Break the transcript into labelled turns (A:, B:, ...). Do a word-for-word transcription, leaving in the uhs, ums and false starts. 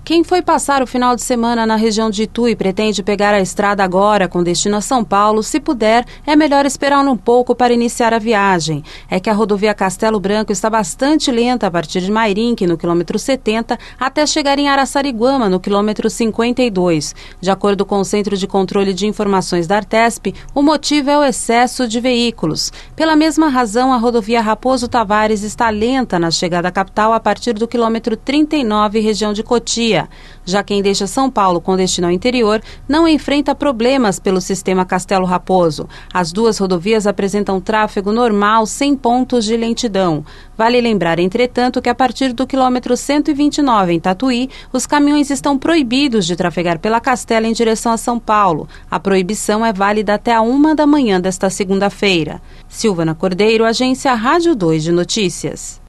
A: Quem foi passar o final de semana na região de Itu e pretende pegar a estrada agora com destino a São Paulo, se puder, é melhor esperar um pouco para iniciar a viagem. É que a rodovia Castelo Branco está bastante lenta a partir de Mairinque, no quilômetro setenta, até chegar em Araçariguama, no quilômetro cinquenta e dois. De acordo com o Centro de Controle de Informações da Artesp, o motivo é o excesso de veículos. Pela mesma razão, a rodovia Raposo Tavares está lenta na chegada à capital a partir do quilômetro trinta e nove, região de Cotia. Já quem deixa São Paulo com destino ao interior não enfrenta problemas pelo sistema Castelo Raposo. As duas rodovias apresentam tráfego normal, sem pontos de lentidão. Vale lembrar, entretanto, que a partir do quilômetro cento e vinte e nove, em Tatuí, os caminhões estão proibidos de trafegar pela Castela em direção a São Paulo. A proibição é válida até a uma da manhã desta segunda-feira. Silvana Cordeiro, Agência Rádio dois de Notícias.